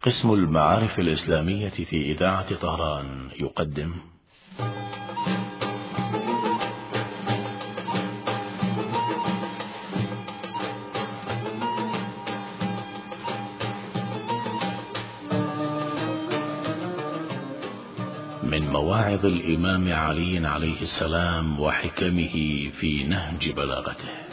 قسم المعارف الإسلامية في إذاعة طهران يقدم من مواعظ الإمام علي عليه السلام وحكمه في نهج بلاغته.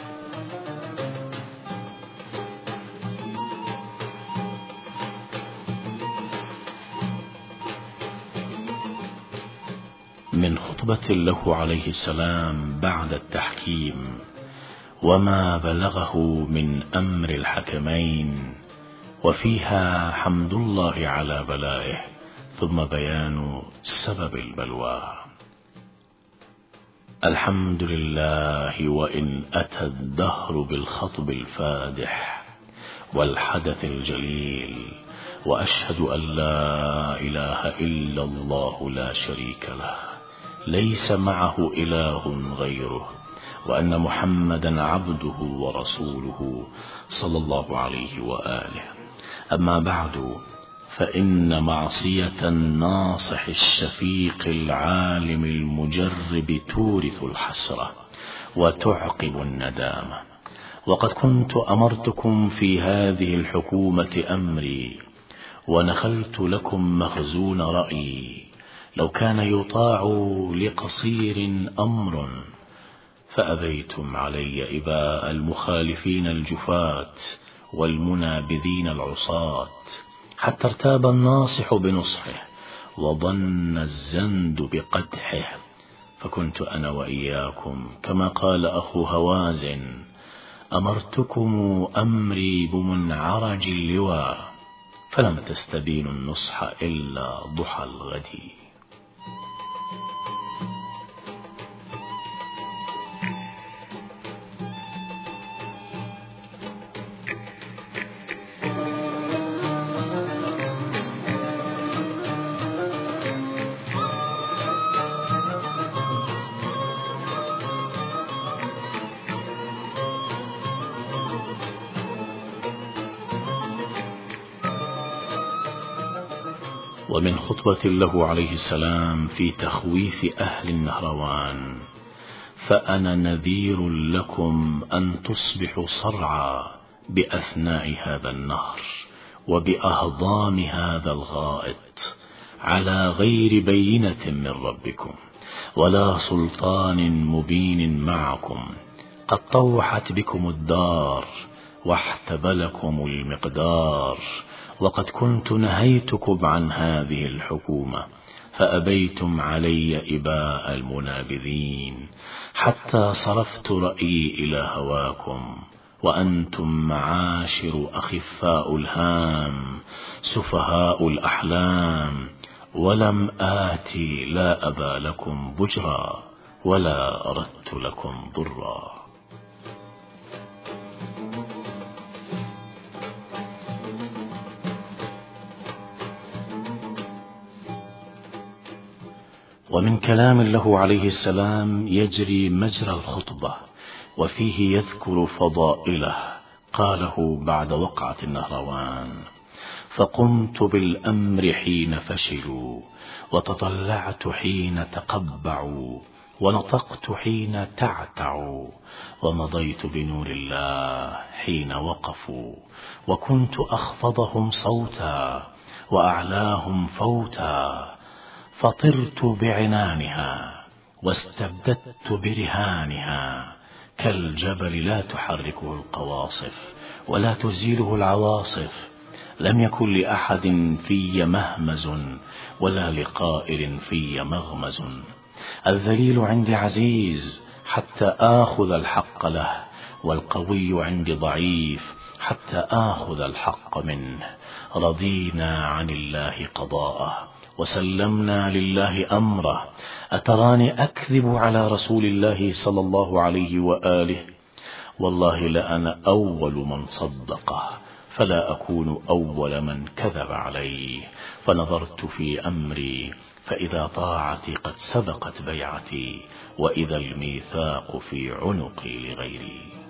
من خطبة له عليه السلام بعد التحكيم وما بلغه من أمر الحكمين، وفيها حمد الله على بلائه ثم بيان سبب البلوى. الحمد لله وإن أتى الدهر بالخطب الفادح والحدث الجليل، وأشهد أن لا إله إلا الله لا شريك له ليس معه إله غيره، وأن محمدا عبده ورسوله صلى الله عليه وآله. أما بعد، فإن معصية الناصح الشفيق العالم المجرب تورث الحسرة وتعقب الندامة. وقد كنت أمرتكم في هذه الحكومة أمري، ونخلت لكم مخزون رأيي، لو كان يطاع لقصير أمر، فأبيتم علي إباء المخالفين الجفاة والمنابذين العصاة، حتى ارتاب الناصح بنصحه وظن الزند بقدحه، فكنت أنا وإياكم كما قال أخو هوازن: أمرتكم أمري بمنعرج اللواء، فلم تستبينوا النصح إلا ضحى الغد. ومن خطبة له عليه السلام في تخويف أهل النهروان: فأنا نذير لكم أن تصبحوا صرعى بأثناء هذا النهر وبأهضام هذا الغائط، على غير بينة من ربكم ولا سلطان مبين معكم، قد طوحت بكم الدار واحتبلكم المقدار، وقد كنت نهيتكم عن هذه الحكومة فأبيتم علي إباء المنابذين، حتى صرفت رأيي إلى هواكم، وأنتم معاشر أخفاء الهام سفهاء الأحلام، ولم آتي لا أبا لكم بجرا ولا أردت لكم ضرا. ومن كلام له عليه السلام يجري مجرى الخطبة، وفيه يذكر فضائله. قاله بعد وقعة النهروان: فقمت بالأمر حين فشلوا، وتطلعت حين تقبعوا، ونطقت حين تعتعوا، ومضيت بنور الله حين وقفوا، وكنت أخفضهم صوتا وأعلاهم فوتا، فطرت بعنانها واستبددت برهانها، كالجبل لا تحركه القواصف ولا تزيله العواصف، لم يكن لأحد في مهمز ولا لقائل في مغمز، الذليل عندي عزيز حتى آخذ الحق له، والقوي عندي ضعيف حتى آخذ الحق منه، رضينا عن الله قضاءه وسلمنا لله أمره، أتراني أكذب على رسول الله صلى الله عليه وآله؟ والله لأنا أول من صدقه، فلا أكون أول من كذب عليه. فنظرت في أمري فإذا طاعتي قد سبقت بيعتي، وإذا الميثاق في عنقي لغيري.